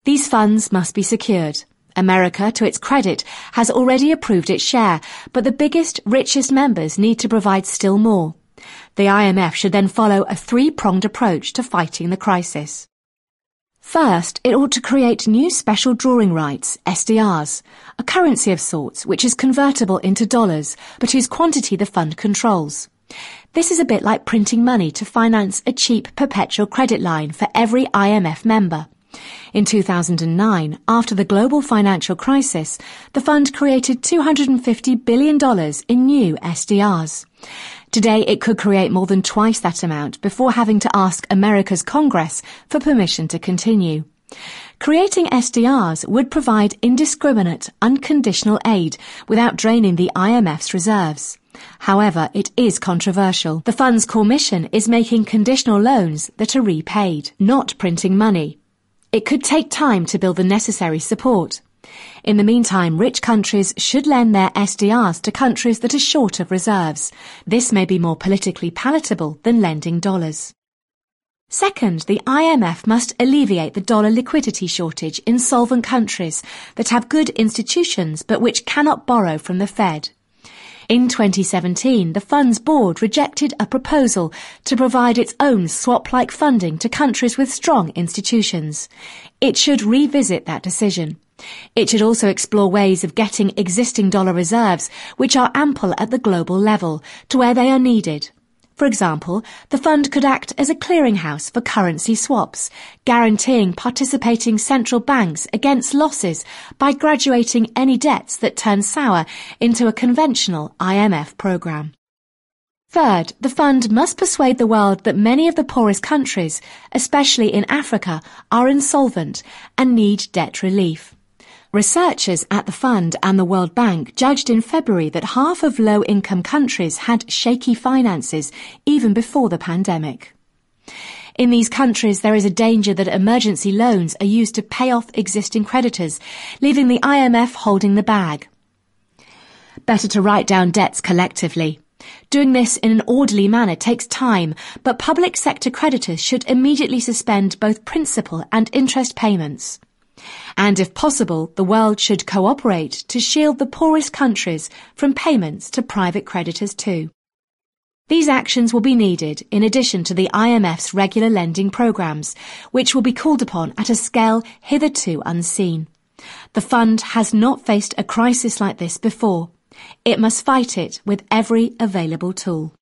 These funds must be secured. America, to its credit, has already approved its share, but the biggest, richest members need to provide still more. The IMF should then follow a three-pronged approach to fighting the crisis. First, it ought to create new special drawing rights, SDRs, a currency of sorts which is convertible into dollars, but whose quantity the fund controls. This is a bit like printing money to finance a cheap perpetual credit line for every IMF member. In 2009, after the global financial crisis, the fund created $250 billion in new SDRs. Today, it could create more than twice that amount before having to ask America's Congress for permission to continue. Creating SDRs would provide indiscriminate, unconditional aid without draining the IMF's reserves. However, it is controversial. The fund's core mission is making conditional loans that are repaid, not printing money. It could take time to build the necessary support. In the meantime, rich countries should lend their SDRs to countries that are short of reserves. This may be more politically palatable than lending dollars. Second, the IMF must alleviate the dollar liquidity shortage in solvent countries that have good institutions but which cannot borrow from the Fed. In 2017, the fund's board rejected a proposal to provide its own swap-like funding to countries with strong institutions. It should revisit that decision. It should also explore ways of getting existing dollar reserves, which are ample at the global level, to where they are needed. For example, the fund could act as a clearinghouse for currency swaps, guaranteeing participating central banks against losses by graduating any debts that turn sour into a conventional IMF program. Third, the fund must persuade the world that many of the poorest countries, especially in Africa, are insolvent and need debt relief. Researchers at the fund and the World Bank judged in February that half of low-income countries had shaky finances even before the pandemic. In these countries, there is a danger that emergency loans are used to pay off existing creditors, leaving the IMF holding the bag. Better to write down debts collectively. Doing this in an orderly manner takes time, but public sector creditors should immediately suspend both principal and interest payments. And if possible, the world should cooperate to shield the poorest countries from payments to private creditors too. These actions will be needed in addition to the IMF's regular lending programs, which will be called upon at a scale hitherto unseen. The fund has not faced a crisis like this before. It must fight it with every available tool.